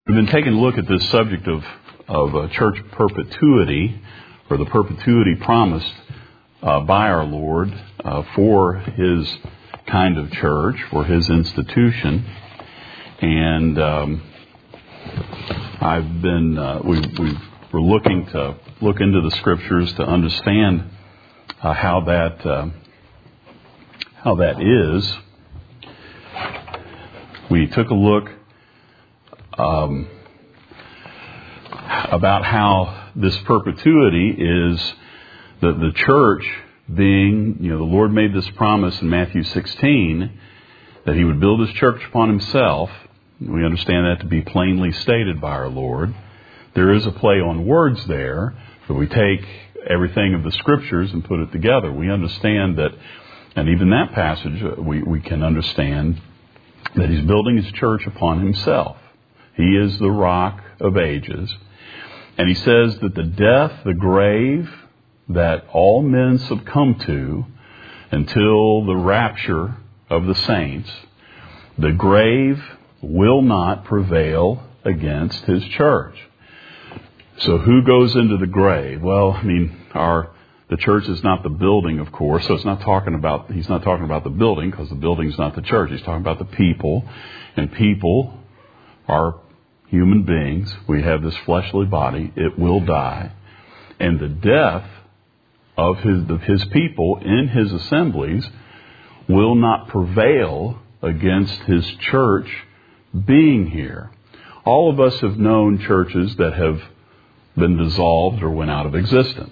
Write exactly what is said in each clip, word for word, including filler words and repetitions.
We've been taking a look at this subject of, of uh, church perpetuity, or the perpetuity promised uh, by our Lord uh, for His kind of church, for His institution. And um, I've been, uh, we, we we're looking to look into the Scriptures to understand uh, how that uh, how that is. We took a look Um, about how this perpetuity is that the church being, you know, the Lord made this promise in Matthew sixteen that He would build His church upon Himself. We understand that to be plainly stated by our Lord. There is a play on words there, but we take everything of the Scriptures and put it together. We understand that, and even that passage, we, we can understand that He's building His church upon Himself. He is the rock of ages. And He says that the death, the grave that all men succumb to until the rapture of the saints, the grave will not prevail against His church. So who goes into the grave? Well, I mean, our the church is not the building, of course, so it's not talking about, He's not talking about the building, because the building is not the church. He's talking about the people, and people are human beings. We have this fleshly body. It will die. And the death of his, of his people in His assemblies will not prevail against His church being here. All of us have known churches that have been dissolved or went out of existence.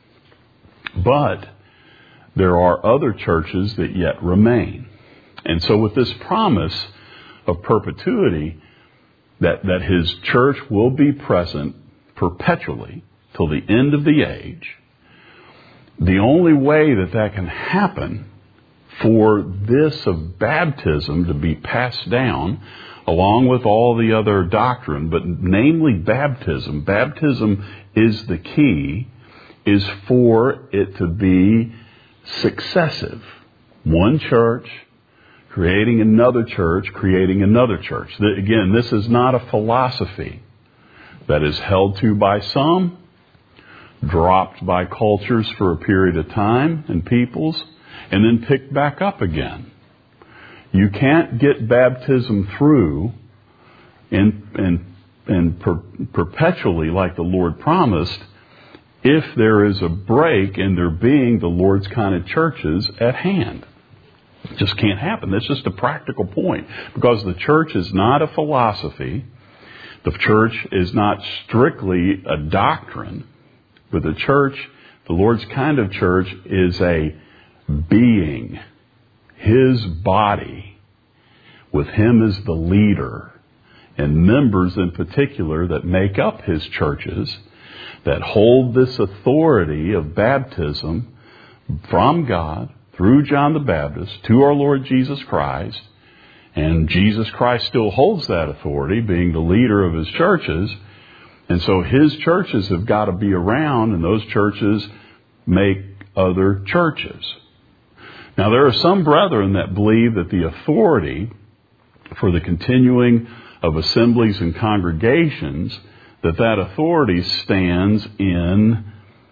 But there are other churches that yet remain. And so with this promise of perpetuity, That, that His church will be present perpetually till the end of the age. The only way that that can happen for this of baptism to be passed down, along with all the other doctrine, but namely baptism, baptism is the key, is for it to be successive. One church creating another church, creating another church. Again, this is not a philosophy that is held to by some, dropped by cultures for a period of time and peoples, and then picked back up again. You can't get baptism through and, and, and per, perpetually like the Lord promised if there is a break in there being the Lord's kind of churches at hand. It just can't happen. That's just a practical point. Because the church is not a philosophy. The church is not strictly a doctrine. But the church, the Lord's kind of church, is a being. His body, with Him as the leader, and members in particular that make up His churches, that hold this authority of baptism from God, through John the Baptist, to our Lord Jesus Christ. And Jesus Christ still holds that authority, being the leader of His churches. And so His churches have got to be around, and those churches make other churches. Now, there are some brethren that believe that the authority for the continuing of assemblies and congregations, that that authority stands in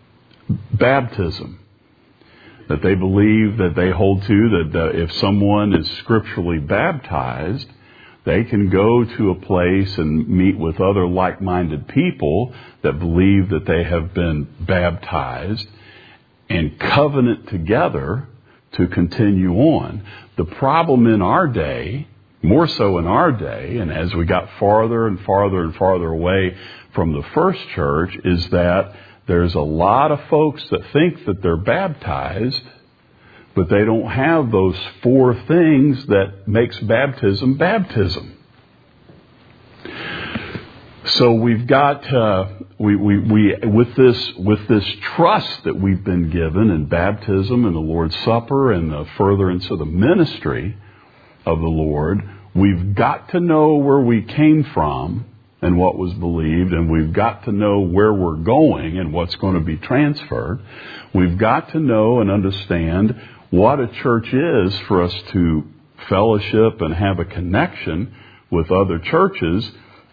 baptism. That they believe, that they hold to, that uh, if someone is scripturally baptized, they can go to a place and meet with other like-minded people that believe that they have been baptized and covenant together to continue on. The problem in our day, more so in our day, and as we got farther and farther and farther away from the first church, is that there's a lot of folks that think that they're baptized, but they don't have those four things that makes baptism baptism. So we've got uh, we, we we with this with this trust that we've been given in baptism and the Lord's Supper and the furtherance of the ministry of the Lord, we've got to know where we came from and what was believed, and we've got to know where we're going and what's going to be transferred. We've got to know and understand what a church is for us to fellowship and have a connection with other churches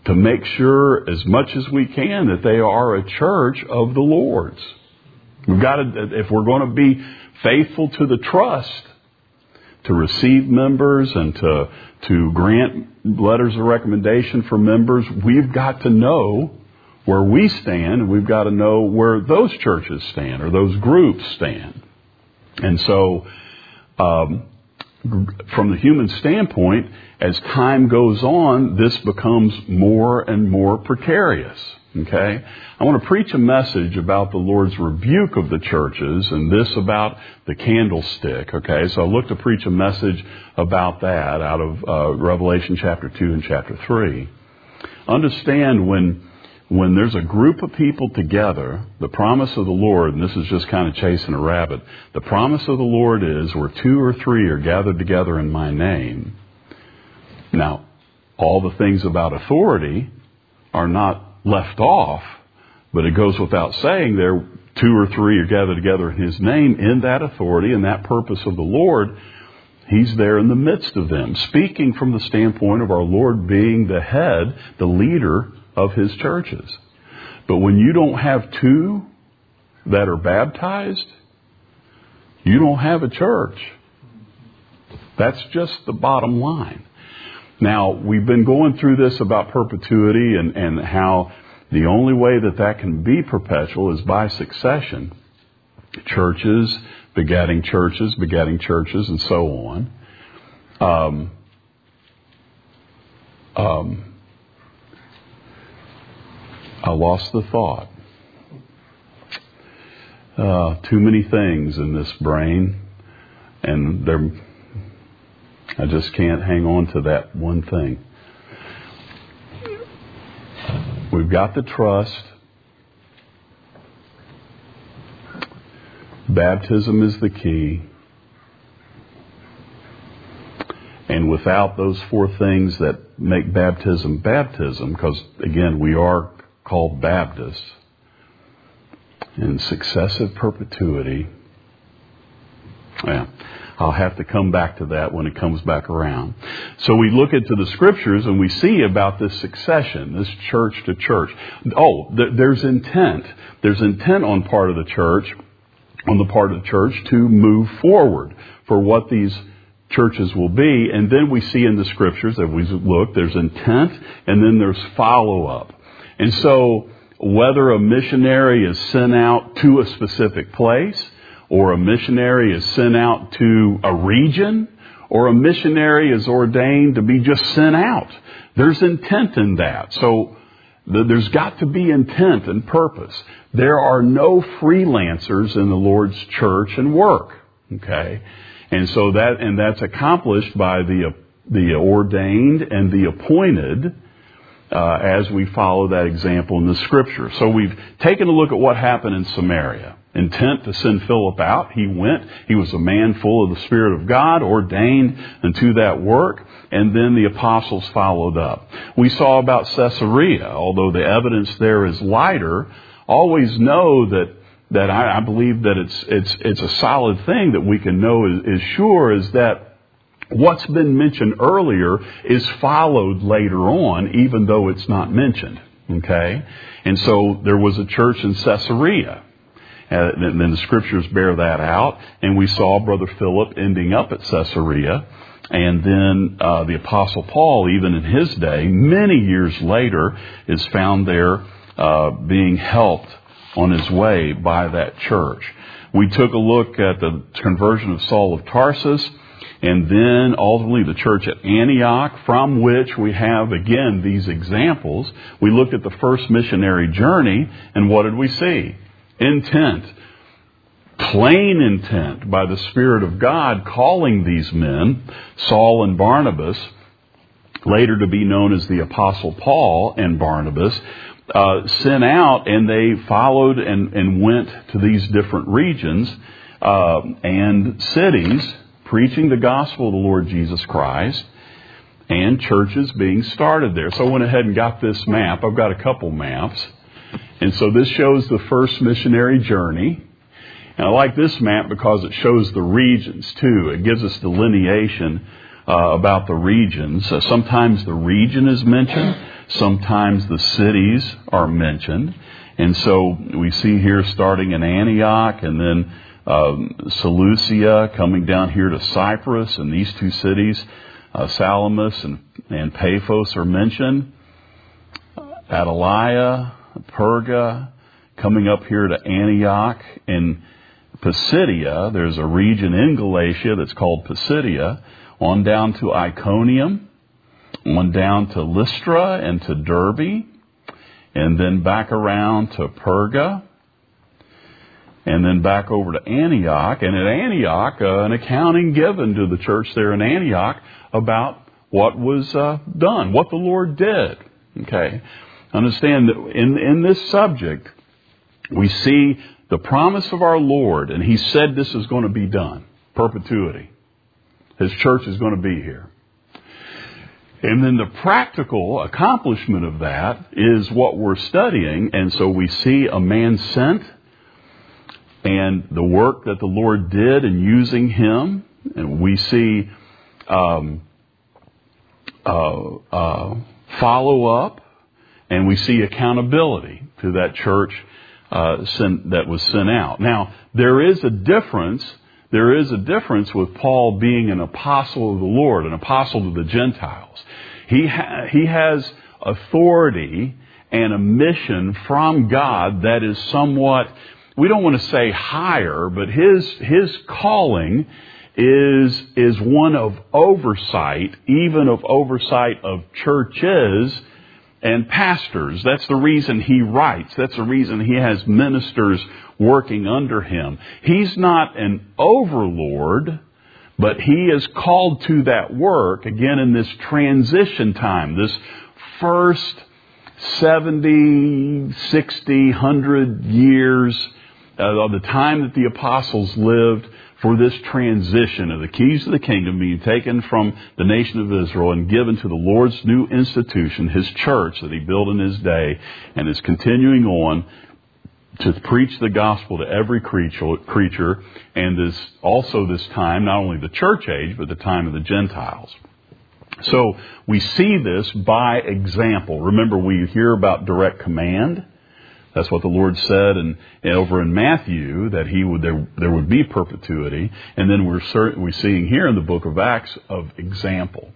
to make sure as much as we can that they are a church of the Lord's. We've got to, if we're going to be faithful to the trust, to receive members and to, to grant letters of recommendation for members, we've got to know where we stand, and we've got to know where those churches stand or those groups stand. And so, um, from the human standpoint, as time goes on, this becomes more and more precarious. Okay? I want to preach a message about the Lord's rebuke of the churches and this about the candlestick. Okay? So I look to preach a message about that out of uh, Revelation chapter two and chapter three. Understand when when there's a group of people together, the promise of the Lord, and this is just kind of chasing a rabbit, the promise of the Lord is where two or three are gathered together in my name. Now, all the things about authority are not left off, but it goes without saying there two or three are gathered together in His name in that authority and that purpose of the Lord. He's there in the midst of them, speaking from the standpoint of our Lord being the head, the leader of His churches. But when you don't have two that are baptized, you don't have a church. That's just the bottom line. Now, we've been going through this about perpetuity and, and how the only way that that can be perpetual is by succession. Churches begetting churches, begetting churches, and so on. Um, um, I lost the thought. Uh, too many things in this brain, and they're I just can't hang on to that one thing. We've got the trust. Baptism is the key. And without those four things that make baptism baptism, because again, we are called Baptists, in successive perpetuity, yeah, I'll have to come back to that when it comes back around. So we look into the Scriptures and we see about this succession, this church to church. Oh, th- there's intent. There's intent on part of the church, on the part of the church to move forward for what these churches will be. And then we see in the Scriptures that we look, there's intent and then there's follow-up. And so whether a missionary is sent out to a specific place, or a missionary is sent out to a region, or a missionary is ordained to be just sent out. There's intent in that. So th- there's got to be intent and purpose. There are no freelancers in the Lord's church and work. Okay? And so that, and that's accomplished by the, the ordained and the appointed, uh, as we follow that example in the Scripture. So we've taken a look at what happened in Samaria. Intent to send Philip out. He went. He was a man full of the Spirit of God, ordained unto that work. And then the apostles followed up. We saw about Caesarea, although the evidence there is lighter. Always know that that I, I believe that it's it's it's a solid thing that we can know is, is sure is that what's been mentioned earlier is followed later on, even though it's not mentioned. Okay, and so there was a church in Caesarea. Uh, and then the Scriptures bear that out. And we saw Brother Philip ending up at Caesarea. And then uh, the Apostle Paul, even in his day, many years later, is found there uh, being helped on his way by that church. We took a look at the conversion of Saul of Tarsus. And then ultimately the church at Antioch, from which we have, again, these examples. We looked at the first missionary journey. And what did we see? Intent, plain intent by the Spirit of God calling these men, Saul and Barnabas, later to be known as the Apostle Paul and Barnabas, uh, sent out, and they followed and, and went to these different regions uh, and cities, preaching the gospel of the Lord Jesus Christ, and churches being started there. So I went ahead and got this map. I've got a couple maps. And so this shows the first missionary journey. And I like this map because it shows the regions too. It gives us delineation uh, about the regions. Uh, sometimes the region is mentioned. Sometimes the cities are mentioned. And so we see here starting in Antioch and then um, Seleucia coming down here to Cyprus, and these two cities, uh, Salamis and, and Paphos, are mentioned. Attalia, Perga, coming up here to Antioch. In Pisidia, there's a region in Galatia that's called Pisidia, on down to Iconium, on down to Lystra and to Derbe, and then back around to Perga, and then back over to Antioch. And at Antioch, uh, an accounting given to the church there in Antioch about what was uh, done, what the Lord did. Okay, understand that in, in this subject, we see the promise of our Lord, and He said this is going to be done, perpetuity. His church is going to be here. And then the practical accomplishment of that is what we're studying. And so we see a man sent and the work that the Lord did in using him. And we see um, uh, uh, follow-up, and we see accountability to that church uh, sent, that was sent out. Now, there is a difference. There is a difference with Paul being an apostle of the Lord, an apostle to the Gentiles. He ha- he has authority and a mission from God that is somewhat, we don't want to say higher, but his his calling is is one of oversight, even of oversight of churches and pastors. That's the reason he writes. That's the reason he has ministers working under him. He's not an overlord, but he is called to that work, again, in this transition time, this first seventy, sixty, one hundred years uh, of the time that the apostles lived, for this transition of the keys of the kingdom being taken from the nation of Israel and given to the Lord's new institution, His church that He built in His day, and is continuing on to preach the gospel to every creature, creature, and this also this time, not only the church age, but the time of the Gentiles. So we see this by example. Remember, we hear about direct command. That's what the Lord said, and, and over in Matthew, that He would there there would be perpetuity. And then we're cert, we're seeing here in the book of Acts of example.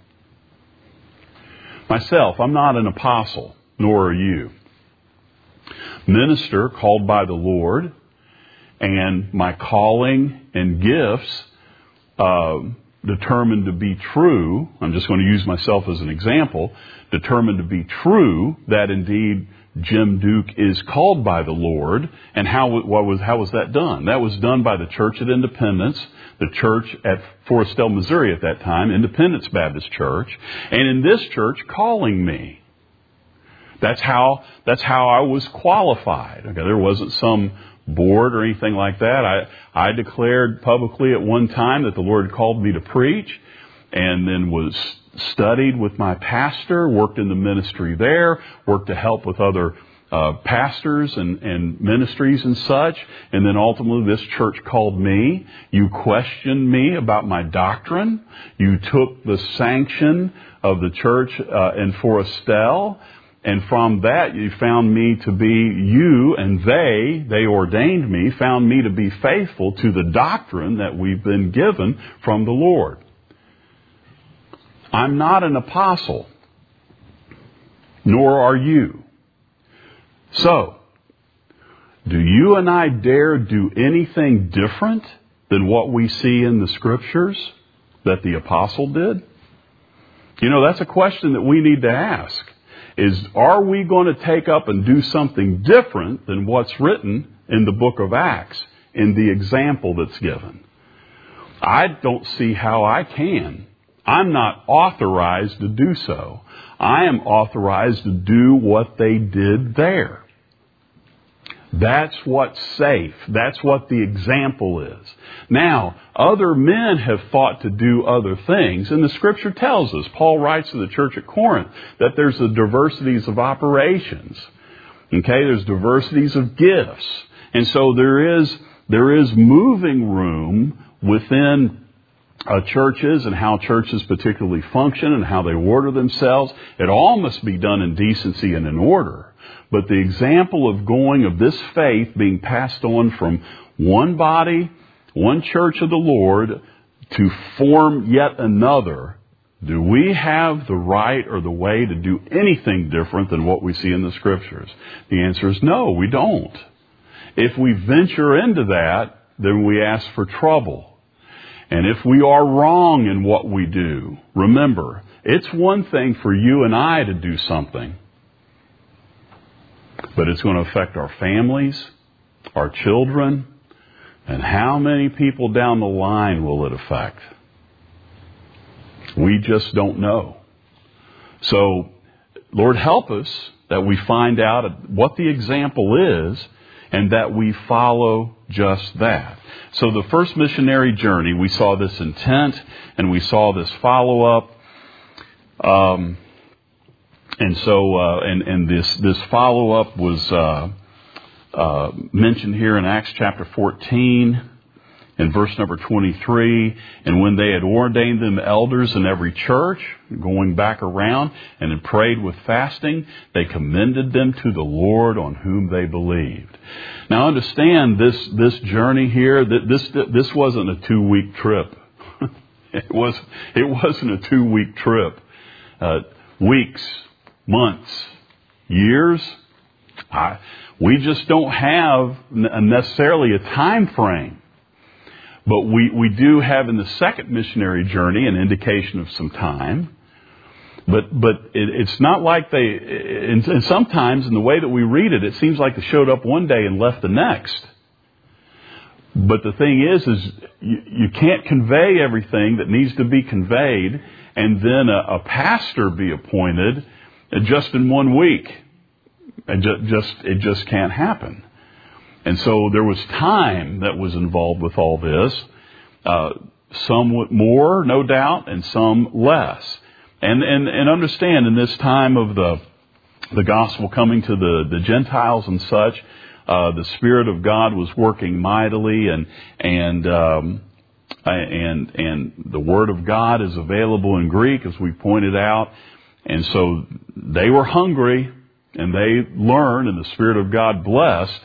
Myself, I'm not an apostle, nor are you. Minister called by the Lord, and my calling and gifts uh, determined to be true. I'm just going to use myself as an example. Determined to be true that indeed Jim Duke is called by the Lord. And how what was how was that done? That was done by the Church at Independence, the church at Forestell, Missouri at that time, Independence Baptist Church, and in this church calling me. That's how that's how I was qualified. Okay, there wasn't some board or anything like that. I I declared publicly at one time that the Lord called me to preach, and then was studied with my pastor, worked in the ministry there, worked to help with other uh, pastors and, and ministries and such. And then ultimately this church called me. You questioned me about my doctrine. You took the sanction of the church uh, in Forestell. And from that, you found me to be, you and they, they ordained me, found me to be faithful to the doctrine that we've been given from the Lord. I'm not an apostle, nor are you. So, do you and I dare do anything different than what we see in the Scriptures that the apostle did? You know, that's a question that we need to ask. Is, are we going to take up and do something different than what's written in the book of Acts, in the example that's given? I don't see how I can. I'm not authorized to do so. I am authorized to do what they did there. That's what's safe. That's what the example is. Now, other men have thought to do other things, and the Scripture tells us, Paul writes to the church at Corinth, that there's the diversities of operations. Okay, there's diversities of gifts. And so there is, there is moving room within uh, churches and how churches particularly function and how they order themselves. It all must be done in decency and in order. But the example of going of this faith being passed on from one body, one church of the Lord, to form yet another, do we have the right or the way to do anything different than what we see in the Scriptures? The answer is no, we don't. If we venture into that, then we ask for trouble. And if we are wrong in what we do, remember, it's one thing for you and I to do something, but it's going to affect our families, our children, and how many people down the line will it affect? We just don't know. So, Lord, help us that we find out what the example is and that we follow just that. So the first missionary journey, we saw this intent and we saw this follow-up. Um, and so, uh, and, and this, this follow-up was uh, uh, mentioned here in Acts chapter fourteen. In verse number twenty-three, and when they had ordained them elders in every church, going back around, and had prayed with fasting, they commended them to the Lord on whom they believed. Now understand this, this journey here, that this, this wasn't a two-week trip. it was, it wasn't a two-week trip. Uh, weeks, months, years, I, we just don't have necessarily a time frame. But we, we do have in the second missionary journey an indication of some time. But but it, it's not like they, and, and sometimes in the way that we read it, it seems like they showed up one day and left the next. But the thing is, is you, you can't convey everything that needs to be conveyed and then a, a pastor be appointed just in one week. It just, just, it just can't happen. And so there was time that was involved with all this, uh, some more, no doubt, and some less. And, and, and understand, in this time of the, the gospel coming to the, the Gentiles and such, uh, the Spirit of God was working mightily, and, and, um, and, and the Word of God is available in Greek, as we pointed out. And so they were hungry, and they learned, and the Spirit of God blessed.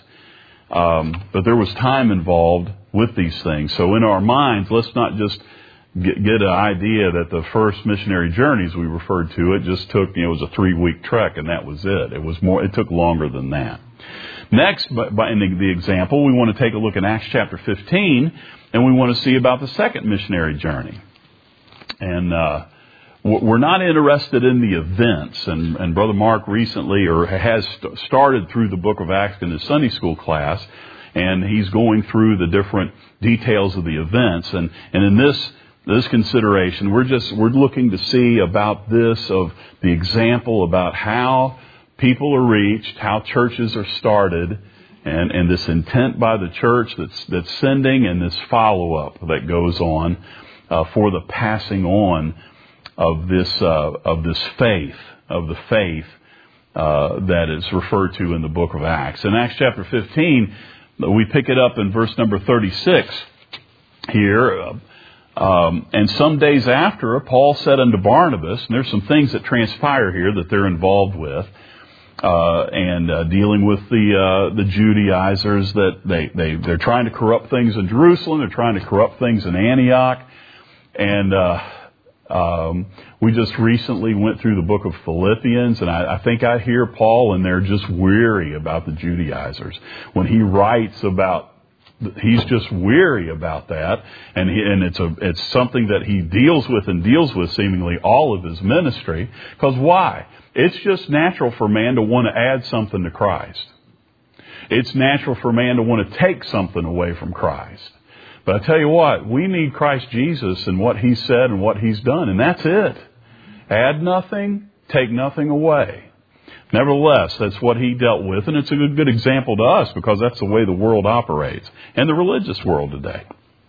Um, but there was time involved with these things. So in our minds, let's not just get, get an idea that the first missionary journeys we referred to, it just took, you know, it was a three-week trek and that was it. It was more, it took longer than that. Next, by, in the, the example, we want to take a look at Acts chapter fifteen, and we want to see about the second missionary journey. And, uh, we're not interested in the events, and, and Brother Mark recently, or has st- started through the book of Acts in his Sunday school class, and he's going through the different details of the events. And, and in this this consideration, we're just we're looking to see about this, of the example about how people are reached, how churches are started, and, and this intent by the church that's that's sending, and this follow-up that goes on uh, for the passing on of this uh, of this faith, of the faith uh, that is referred to in the book of Acts. In Acts chapter fifteen, we pick it up in verse number thirty-six here. Uh, um, and some days after, Paul said unto Barnabas, and there's some things that transpire here that they're involved with, uh, and uh, dealing with the uh, the Judaizers, that they, they, they're trying to corrupt things in Jerusalem, they're trying to corrupt things in Antioch, and uh Um, we just recently went through the book of Philippians, and I, I think I hear Paul in there just weary about the Judaizers. When he writes about, he's just weary about that, and he, and it's a it's something that he deals with and deals with seemingly all of his ministry. Because why? It's just natural for man to want to add something to Christ. It's natural for man to want to take something away from Christ. But I tell you what, we need Christ Jesus and what He said and what He's done, and that's it. Add nothing, take nothing away. Nevertheless, that's what He dealt with, and it's a good, good example to us, because that's the way the world operates, and the religious world today.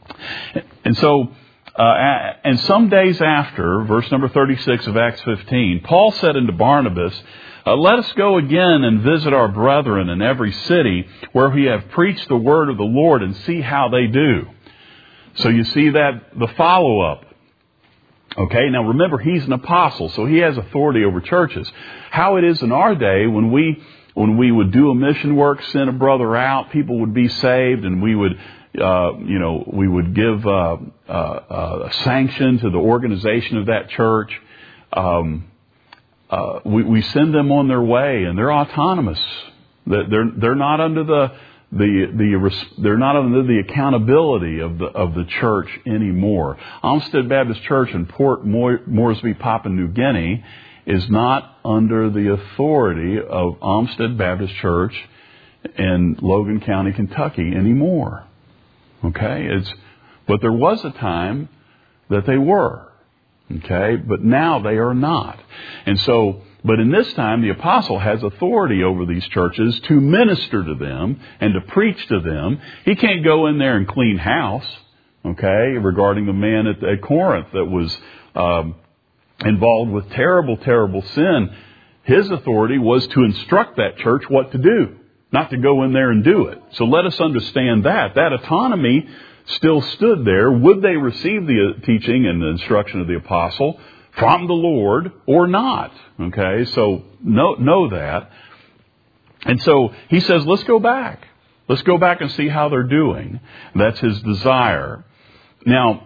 And so, uh, and some days after, verse number thirty-six of Acts fifteen, Paul said unto Barnabas, Uh, let us go again and visit our brethren in every city where we have preached the word of the Lord, and see how they do. So you see that, the follow-up. Okay, now remember, he's an apostle, so he has authority over churches. How it is in our day, when we when we would do a mission work, send a brother out, people would be saved, and we would, uh, you know, we would give uh, uh, uh, a sanction to the organization of that church. Um, uh, we, we send them on their way, and they're autonomous. They're they're not under the The, the, they're not under the accountability of the, of the church anymore. Olmsted Baptist Church in Port Moresby, Papua New Guinea is not under the authority of Olmsted Baptist Church in Logan County, Kentucky anymore. Okay? It's, but there was a time that they were. Okay? But now they are not. And so, But in this time, the apostle has authority over these churches to minister to them and to preach to them. He can't go in there and clean house, okay, regarding the man at, at Corinth that was um, involved with terrible, terrible sin. His authority was to instruct that church what to do, not to go in there and do it. So let us understand that. That autonomy still stood there. Would they receive the teaching and the instruction of the apostle from the Lord or not? Okay, so know, know that. And so he says, let's go back. Let's go back and see how they're doing. That's his desire. Now,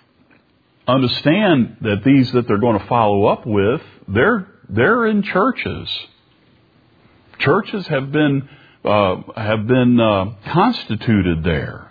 understand that these that they're going to follow up with, they're they're in churches. Churches have been uh, have been uh, constituted there.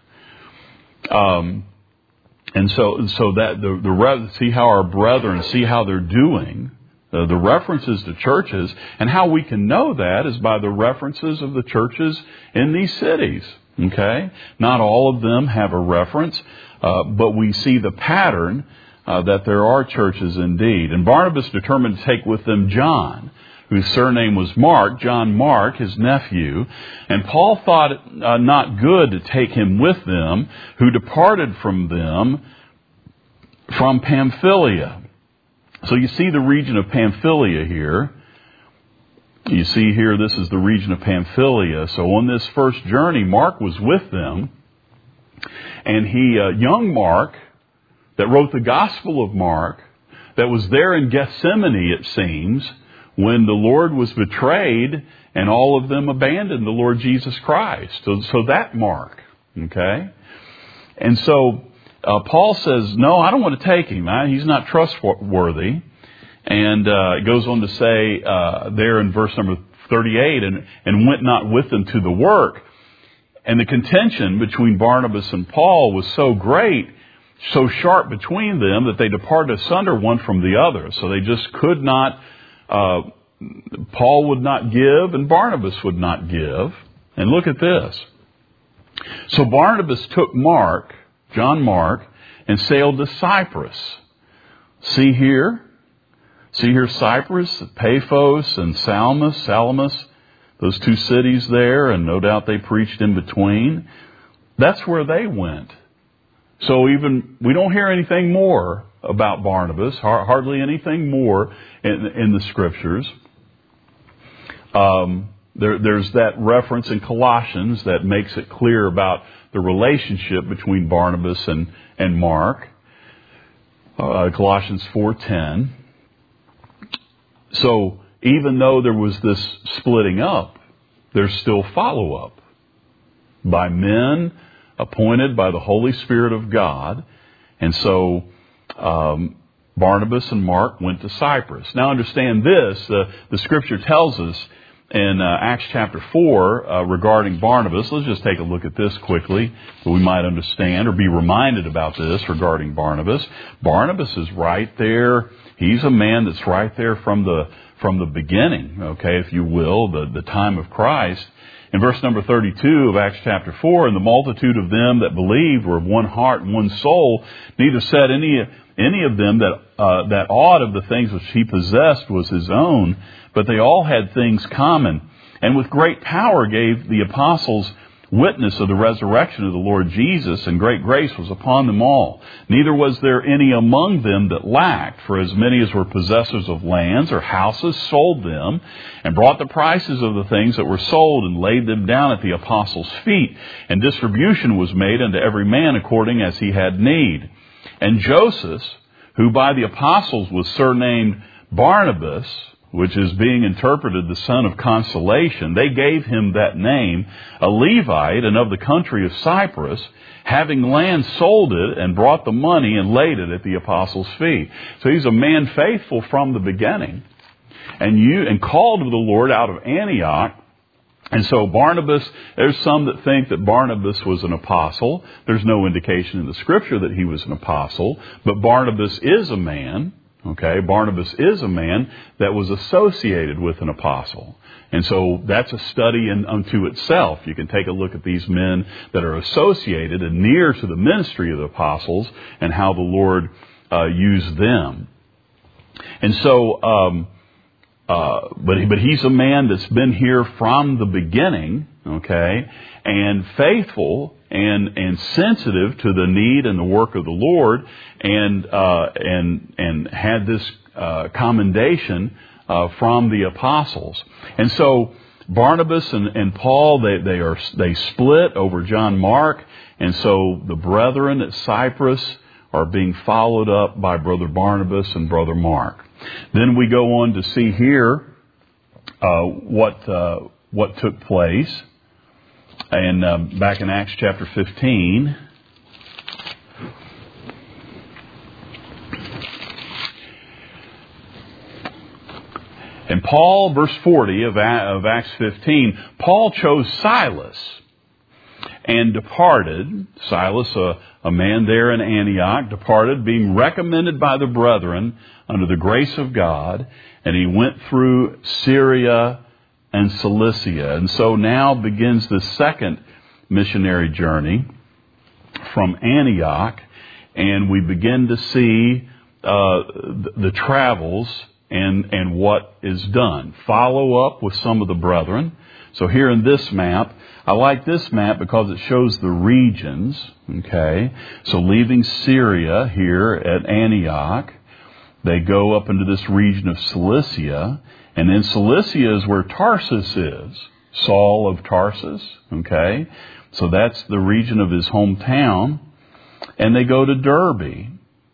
Um, And so, and so that the, the see how our brethren, see how they're doing, uh, the references to churches, and how we can know that is by the references of the churches in these cities. Okay, not all of them have a reference, uh, but we see the pattern uh, that there are churches indeed. And Barnabas determined to take with them John, whose surname was Mark, John Mark, his nephew. And Paul thought it uh, not good to take him with them, who departed from them from Pamphylia. So you see the region of Pamphylia here. You see here, this is the region of Pamphylia. So on this first journey, Mark was with them. And he, uh, young Mark, that wrote the Gospel of Mark, that was there in Gethsemane, it seems, when the Lord was betrayed and all of them abandoned the Lord Jesus Christ. So, so that Mark, okay? And so uh, Paul says, no, I don't want to take him. I, he's not trustworthy. And uh, it goes on to say uh, there in verse number thirty-eight, and, and went not with them to the work. And the contention between Barnabas and Paul was so great, so sharp between them, that they departed asunder one from the other. So they just could not... Uh, Paul would not give and Barnabas would not give. And look at this. So Barnabas took Mark, John Mark, and sailed to Cyprus. See here? See here Cyprus, Paphos and Salamis, Salamis, those two cities there, and no doubt they preached in between. That's where they went. So even, we don't hear anything more about Barnabas, hardly anything more in, in the Scriptures. Um, there, there's that reference in Colossians that makes it clear about the relationship between Barnabas and, and Mark. Uh, Colossians four ten. So even though there was this splitting up, there's still follow-up by men appointed by the Holy Spirit of God. And so um, Barnabas and Mark went to Cyprus. Now understand this, uh, the Scripture tells us in uh, Acts chapter four uh, regarding Barnabas. Let's just take a look at this quickly so we might understand or be reminded about this regarding Barnabas. Barnabas is right there. He's a man that's right there from the from the beginning, okay, if you will, the, the time of Christ. In verse number thirty-two of Acts chapter four, and the multitude of them that believed were of one heart and one soul, neither said any any of them that uh, that aught of the things which he possessed was his own, but they all had things common. And with great power gave the apostles witness of the resurrection of the Lord Jesus, and great grace was upon them all. Neither was there any among them that lacked, for as many as were possessors of lands or houses sold them, and brought the prices of the things that were sold, and laid them down at the apostles' feet. And distribution was made unto every man according as he had need. And Joseph, who by the apostles was surnamed Barnabas, which is being interpreted the son of consolation, they gave him that name, a Levite and of the country of Cyprus, having land sold it and brought the money and laid it at the apostles' feet. So he's a man faithful from the beginning, and you and called of the Lord out of Antioch. And so Barnabas, there's some that think that Barnabas was an apostle. There's no indication in the Scripture that he was an apostle, but Barnabas is a man. Okay, Barnabas is a man that was associated with an apostle. And so that's a study in unto itself. You can take a look at these men that are associated and near to the ministry of the apostles and how the Lord uh, used them. And so, um, uh, but, but he's a man that's been here from the beginning, okay, and faithful and and sensitive to the need and the work of the Lord, and uh, and and had this uh, commendation uh, from the apostles. And so Barnabas and, and Paul, they they are they split over John Mark, and so the brethren at Cyprus are being followed up by Brother Barnabas and Brother Mark. Then we go on to see here uh, what uh, what took place. And uh, back in Acts chapter fifteen, and Paul, verse forty of, of Acts fifteen, Paul chose Silas and departed. Silas, a, a man there in Antioch, departed, being recommended by the brethren under the grace of God, and he went through Syria and Cilicia. And so now begins the second missionary journey from Antioch, and we begin to see uh, the, the travels and, and what is done. Follow up with some of the brethren. So here in this map, I like this map because it shows the regions, okay? So leaving Syria here at Antioch, they go up into this region of Cilicia. And then Cilicia is where Tarsus is. Saul of Tarsus, okay? So that's the region of his hometown. And they go to Derbe,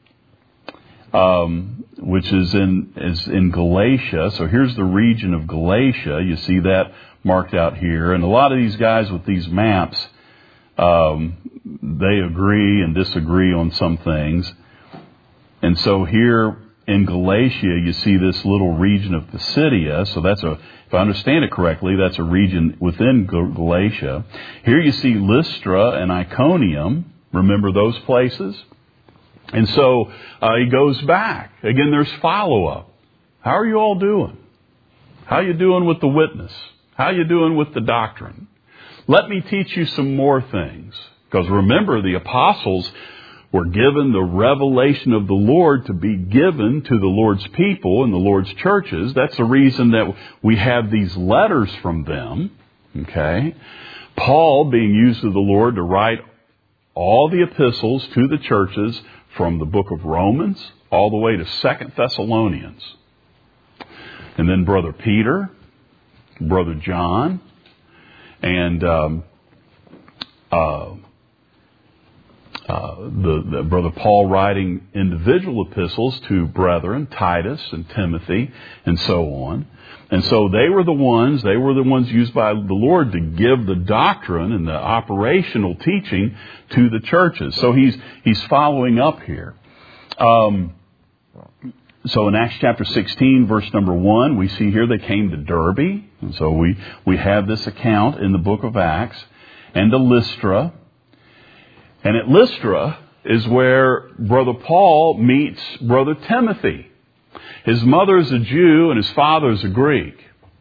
um, which is in is in Galatia. So here's the region of Galatia. You see that marked out here. And a lot of these guys with these maps, um, they agree and disagree on some things. And so here in Galatia, you see this little region of Pisidia. So that's a, if I understand it correctly, that's a region within Galatia. Here you see Lystra and Iconium. Remember those places? And so uh, he goes back. Again, there's follow-up. How are you all doing? How are you doing with the witness? How are you doing with the doctrine? Let me teach you some more things. Because remember, the apostles were given the revelation of the Lord to be given to the Lord's people and the Lord's churches. That's the reason that we have these letters from them. Okay? Paul being used of the Lord to write all the epistles to the churches from the book of Romans all the way to Second Thessalonians. And then Brother Peter, Brother John, and um, uh, Uh, the, the Brother Paul writing individual epistles to brethren, Titus and Timothy, and so on. And so they were the ones, they were the ones used by the Lord to give the doctrine and the operational teaching to the churches. So he's he's following up here. Um, so in Acts chapter sixteen, verse number one, we see here they came to Derbe. And so we, we have this account in the book of Acts, and to Lystra. And at Lystra is where Brother Paul meets Brother Timothy. His mother is a Jew and his father is a Greek.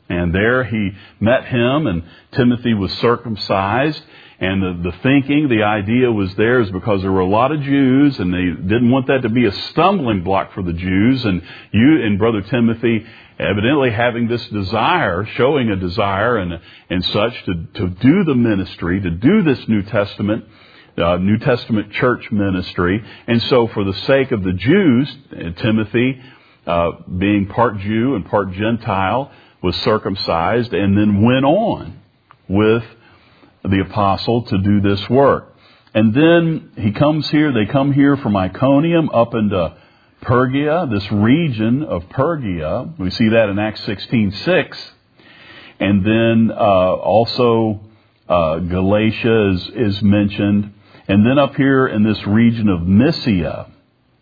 And there he met him, and Timothy was circumcised. And the, the thinking, the idea was there is because there were a lot of Jews, and they didn't want that to be a stumbling block for the Jews. And you and Brother Timothy, evidently having this desire, showing a desire and and such to, to do the ministry, to do this New Testament, uh, New Testament church ministry. And so for the sake of the Jews, Timothy, uh, being part Jew and part Gentile, was circumcised and then went on with the apostle to do this work. And then he comes here, they come here from Iconium up into Pergia, this region of Pergia. We see that in Acts sixteen six. And then uh, also uh, Galatia is, is mentioned. And then up here in this region of Mysia.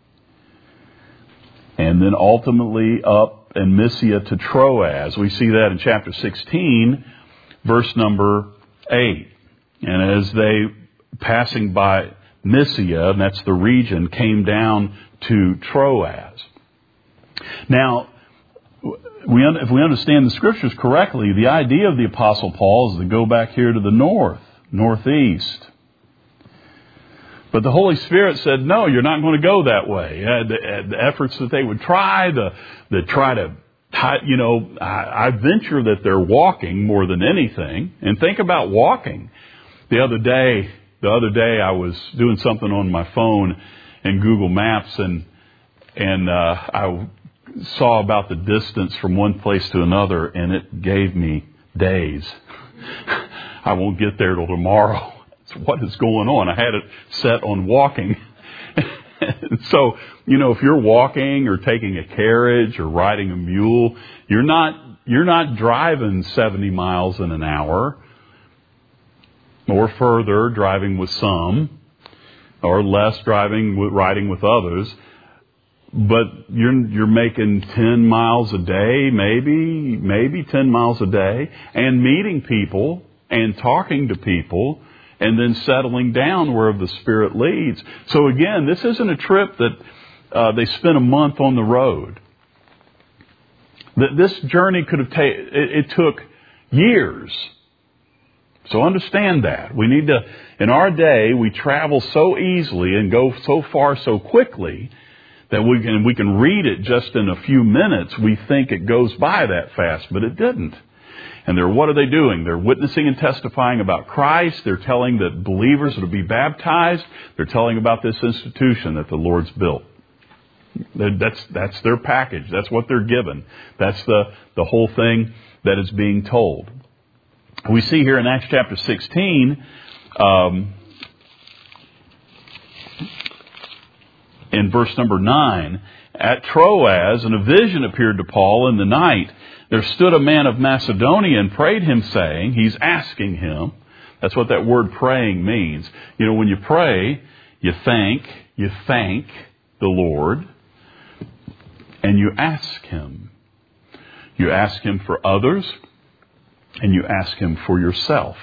And then ultimately up in Mysia to Troas. We see that in chapter sixteen, verse number eight. And as they, passing by Mysia, and that's the region, came down to Troas. Now, we, if we understand the Scriptures correctly, the idea of the Apostle Paul is to go back here to the north, northeast. But the Holy Spirit said, no, you're not going to go that way. Uh, the, uh, the efforts that they would try, the, the try to, you know, I, I venture that they're walking more than anything. And think about walking. The other day, the other day I was doing something on my phone in Google Maps, and and uh, I saw about the distance from one place to another, and it gave me days. I won't get there till tomorrow. So what is going on? I had it set on walking. So, you know, if you're walking or taking a carriage or riding a mule, you're not you're not driving seventy miles in an hour. Or further, driving with some, or less driving, riding with others. But you're you're making ten miles a day, maybe, maybe ten miles a day, and meeting people and talking to people, and then settling down where the Spirit leads. So again, this isn't a trip that uh, they spent a month on the road. That this journey could have taken, it, it took years. So understand that. We need to, in our day, we travel so easily and go so far so quickly that we can, we can read it just in a few minutes. We think it goes by that fast, but it didn't. And they're, what are they doing? They're witnessing and testifying about Christ. They're telling that believers are to be baptized. They're telling about this institution that the Lord's built. That's, that's their package. That's what they're given. That's the, the whole thing that is being told. We see here in Acts chapter sixteen, um, in verse number nine, at Troas, and a vision appeared to Paul in the night. There stood a man of Macedonia and prayed him, saying, he's asking him. That's what that word praying means. You know, when you pray, you thank, you thank the Lord, and you ask Him. You ask Him for others, and you ask Him for yourself.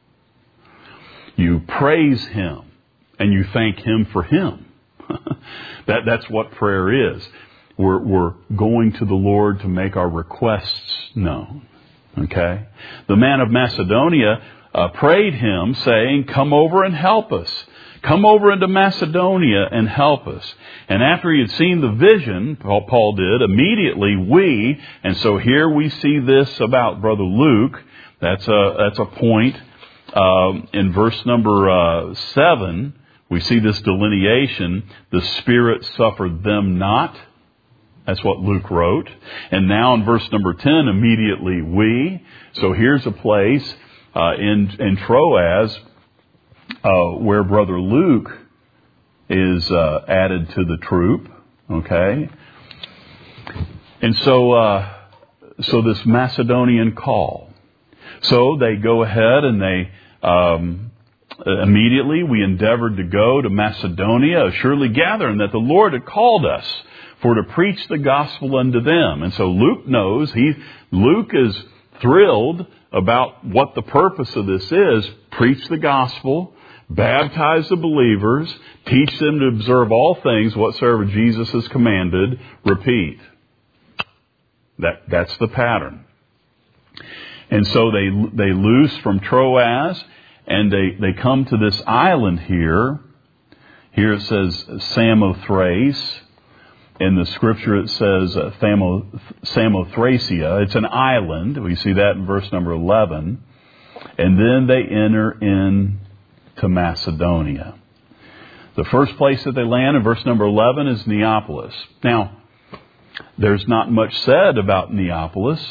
You praise Him, and you thank Him for Him. that, that's what prayer is. We're, we're going to the Lord to make our requests known. Okay? The man of Macedonia uh, prayed him, saying, come over and help us. Come over into Macedonia and help us. And after he had seen the vision, Paul did, immediately we, and so here we see this about Brother Luke. That's a, that's a point. Um, in verse number uh, seven, we see this delineation. The Spirit suffered them not. That's what Luke wrote. And now in verse number ten, immediately we. So here's a place uh, in, in Troas Uh, where Brother Luke is uh, added to the troop, okay? And so, uh, so this Macedonian call. So they go ahead and they, um, immediately we endeavored to go to Macedonia, surely gathering that the Lord had called us for to preach the gospel unto them. And so Luke knows, he, Luke is thrilled about what the purpose of this is. Preach the gospel, baptize the believers, teach them to observe all things whatsoever Jesus has commanded, repeat. That, that's the pattern. And so they they loose from Troas, and they, they come to this island here. Here it says Samothrace. In the scripture it says uh, Thamo, Samothracia. It's an island. We see that in verse number eleven. And then they enter into Macedonia. The first place that they land in verse number eleven is Neapolis. Now, there's not much said about Neapolis.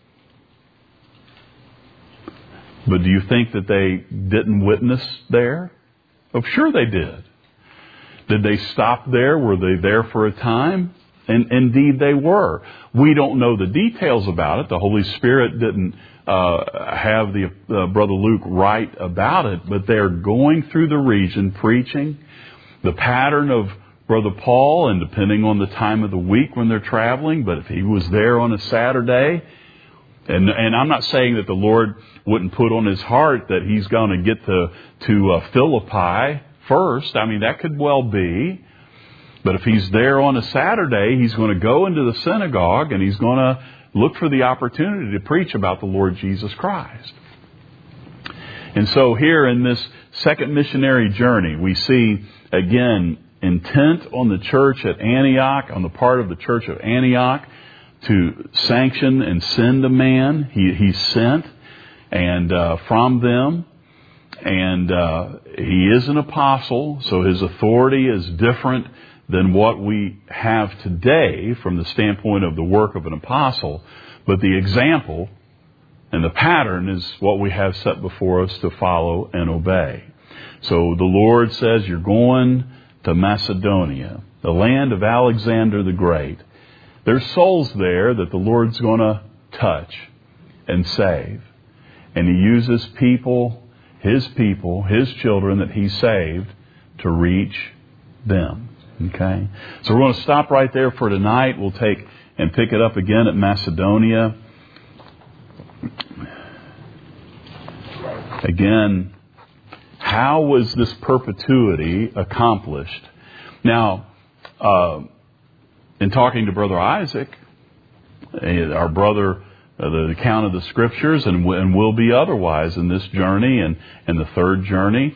But do you think that they didn't witness there? Oh, sure they did. Did they stop there? Were they there for a time? And indeed they were. We don't know the details about it. The Holy Spirit didn't uh, have the uh, Brother Luke write about it, but they're going through the region preaching. The pattern of Brother Paul, and depending on the time of the week when they're traveling, but if he was there on a Saturday, and and I'm not saying that the Lord wouldn't put on his heart that he's going to get to, to uh, Philippi first. I mean, that could well be. But if he's there on a Saturday, he's going to go into the synagogue and he's going to look for the opportunity to preach about the Lord Jesus Christ. And so here in this second missionary journey, we see, again, intent on the church at Antioch, on the part of the church of Antioch, to sanction and send a man. He, he sent and uh, from them. And uh, he is an apostle, so his authority is different than what we have today from the standpoint of the work of an apostle. But the example and the pattern is what we have set before us to follow and obey. So the Lord says, you're going to Macedonia, the land of Alexander the Great. There's souls there that the Lord's going to touch and save. And he uses people, his people, his children that he saved to reach them. Okay? So we're going to stop right there for tonight. We'll take and pick it up again at Macedonia. Again, how was this perpetuity accomplished? Now, uh, in talking to Brother Isaac, our brother, uh, the account of the Scriptures, and, and will be otherwise in this journey and, and the third journey,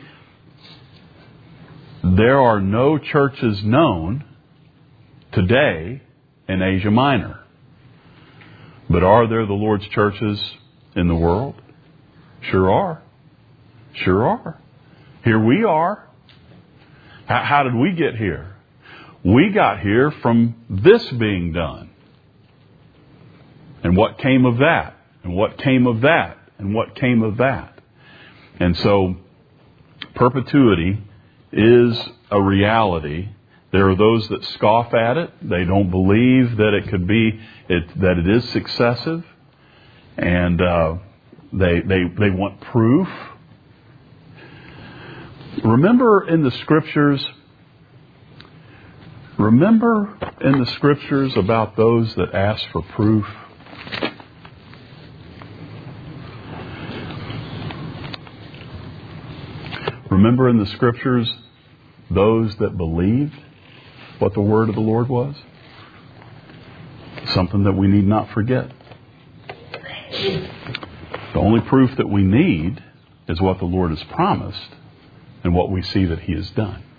there are no churches known today in Asia Minor. But are there the Lord's churches in the world? Sure are. Sure are. Here we are. How, how did we get here? We got here from this being done. And what came of that? And what came of that? And what came of that? And so, perpetuity is a reality. There are those that scoff at it. They don't believe that it could be, it, that it is successive. And uh, they, they, they want proof. Remember in the Scriptures, remember in the Scriptures about those that ask for proof? Remember in the Scriptures those that believed what the word of the Lord was? Something that we need not forget. The only proof that we need is what the Lord has promised and what we see that He has done.